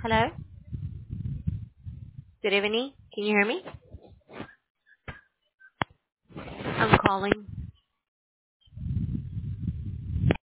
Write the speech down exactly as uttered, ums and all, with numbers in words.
Hello? Good evening. Can you hear me? I'm calling